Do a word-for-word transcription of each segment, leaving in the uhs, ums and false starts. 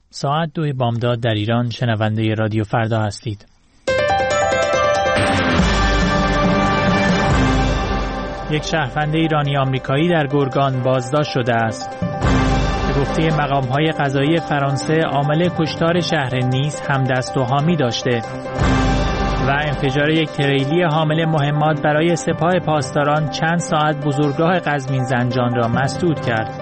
ساعت دو بامداد در ایران. شنونده رادیو فردا هستید. یک شهروند ایرانی آمریکایی در گرگان بازداشت شده است. به گفته مقام‌های قضایی فرانسه، عامل کشتار شهر نیس همدست و حامی داشته و انفجار یک تریلی حامل مهمات برای سپاه پاسداران چند ساعت بزرگراه قزوین زنجان را مسدود کرد.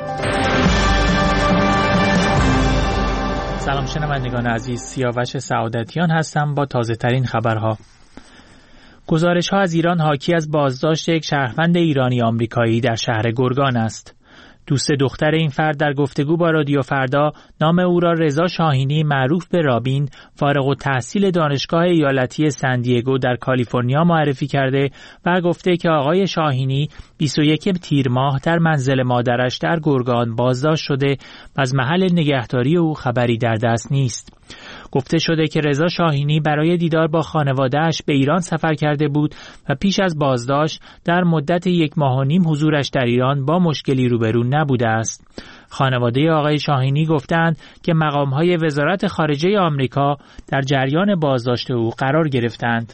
سلام شنوندگان عزیز، سیاوش سعادتیان هستم با تازه ترین خبرها. گزارش ها از ایران حاکی از بازداشت یک شهروند ایرانی آمریکایی در شهر گرگان است. دوست دختر این فرد در گفتگو با رادیو فردا نام او را رضا شاهینی معروف به رابین، فارغ التحصیل دانشگاه ایالتی سندیگو در کالیفرنیا معرفی کرده و گفته که آقای شاهینی بیست و یکم تیر ماه در منزل مادرش در گرگان بازداشت شده و از محل نگهداری او خبری در دست نیست. گفته شده که رضا شاهینی برای دیدار با خانواده‌اش به ایران سفر کرده بود و پیش از بازداشت در مدت یک ماه و نیم حضورش در ایران با مشکلی روبرو نبوده است. خانواده آقای شاهینی گفتند که مقام‌های وزارت خارجه آمریکا در جریان بازداشت او قرار گرفتند.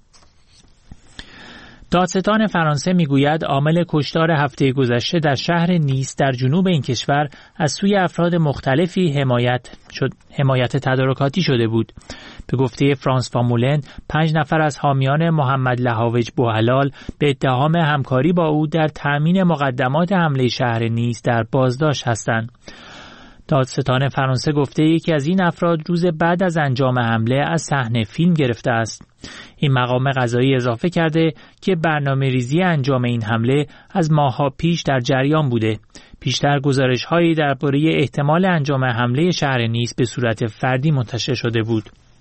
دادستان فرانسه میگوید عامل کشتار هفته گذشته در شهر نیس در جنوب این کشور از سوی افراد مختلفی حمایت شد حمایت تدارکاتی شده بود. به گفته فرانس فامولن، پنج نفر از حامیان محمد لهاوج بوحلال به اتهام همکاری با او در تأمین مقدمات حمله شهر نیس در بازداشت هستند. دادستان فرانسه گفته یکی از این افراد روز بعد از انجام حمله از صحنه فیلم گرفته است. این مقام قضایی اضافه کرده که برنامه‌ریزی انجام این حمله از ماه‌ها پیش در جریان بوده. پیشتر گزارش‌هایی درباره احتمال انجام حمله شهر نیس به صورت فردی منتشر شده بود.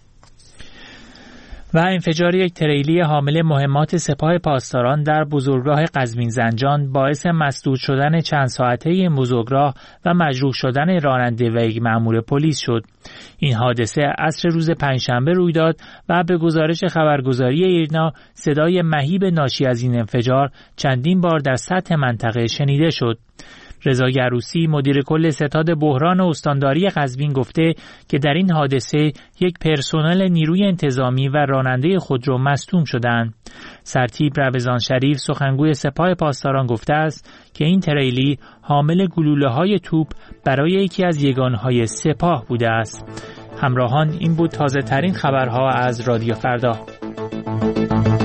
و انفجار یک تریلی حامل مهمات سپاه پاسداران در بزرگراه قزوین زنجان باعث مسدود شدن چند ساعته این بزرگراه و مجروح شدن راننده و یک مأمور پلیس شد. این حادثه عصر روز پنجشنبه روی داد و به گزارش خبرگزاری ایرنا صدای مهیب ناشی از این انفجار چندین بار در سطح منطقه شنیده شد. رضا گروسی مدیر کل ستاد بحران استانداری قزوین گفته که در این حادثه یک پرسنل نیروی انتظامی و راننده خودرو مصدوم شدند. سرتیپ روزان شریف سخنگوی سپاه پاسداران گفته است که این تریلی حامل گلوله‌های توپ برای یکی از یگانهای سپاه بوده است. همراهان، این بود تازه ترین خبرها از رادیو فردا.